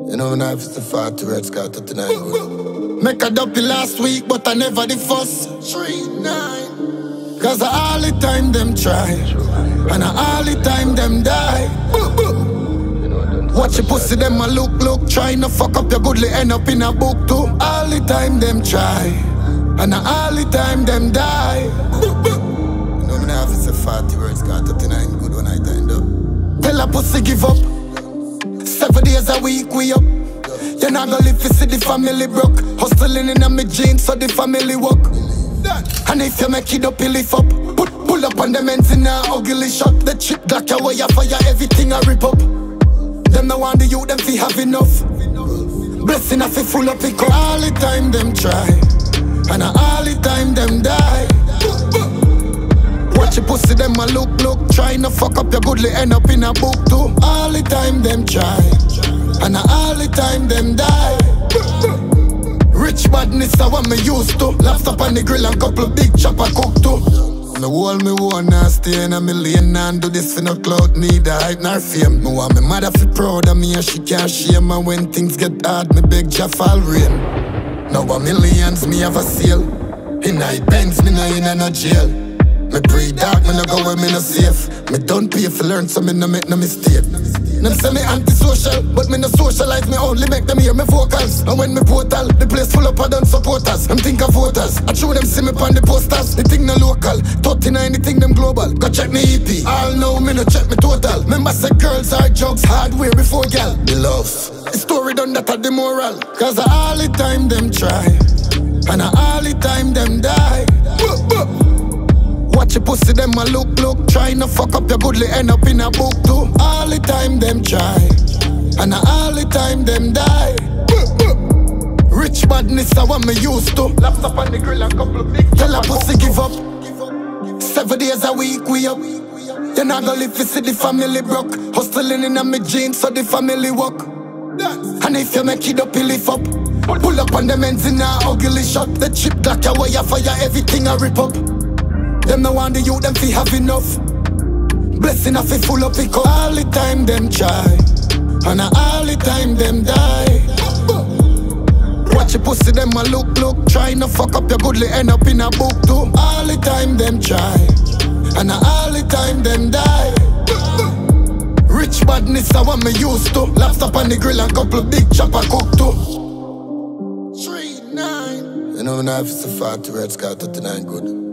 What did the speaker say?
You know, now it's the 40 red scar to tonight. Make a dumpy last week, but I never the first. 3-9. Cause all the time them try, and all the time them die. Watch your pussy, them a look, trying to fuck up your goodly, end up in a book too. All the time them try, and all the time them die. You know, me now it's a 40 red scar to tonight. Good one I end up. Tell a pussy give up. 7 days a week we up. You're not gonna live to see the family broke. Hustling in my jeans so the family walk. And if you make it up, you lift up. Pull up on them ends in a ugly shot. The chip black your wire fire, everything I rip up. Them no want the youth, them fi have enough. Blessing I fi full up it. All the time them try, and all the time them die. Watch your pussy, them a look, trying to fuck up your goodly, end up in a book too. All the time them try, and all the time them die. Rich badness is what me used to. Laptop on the grill and couple big chopper cook too. Me hold me wanna stay in a million and do this for no clout, neither hype nor fame. Me want me mother fi proud of me and she can't shame. And when things get hard, me beg Jah fall rain. Now a millions me have a sale. In a Benz, me no jail. Me pre-dark, me no go where me no safe. Me don't pay for learn, so me no make no mistake. Them say me antisocial, but me no socialize, me only make them hear me vocals. And when me portal, the place full up of done supporters. Them think of voters, I show them see me on the posters. They think no local, 39, they think them global. Go check me EP, all know me no check me total. Remember say girls are jugs, hardware before gal. The love, the story done that at the moral. Cause all the time them try, and all the time them die. Watch your pussy, them a look, trying to fuck up your goodly, end up in a book too. All the time them try, and all the time them die. Rich badness is what me used to. Laptop on the grill and couple big. Tell a pussy give up. 7 days a week we up. You're not gonna live to see the family broke. Hustling in my jeans so the family walk. And if you make it up, you lift up. Pull up on them ends in a ugly shot. The chip black your wire fire, everything I rip up. Them no want the youth, them fi have enough. Blessing I fi full up it. All the time them try, and all the time them die. Watch your pussy, them a look, trying to fuck up your goodly, end up in a book too. All the time them try, and all the time them die. Rich badness is what me used to. Laptop on the grill and couple big chopper cook too. 3-9. You know now if it's a 40 red scar to 39 good.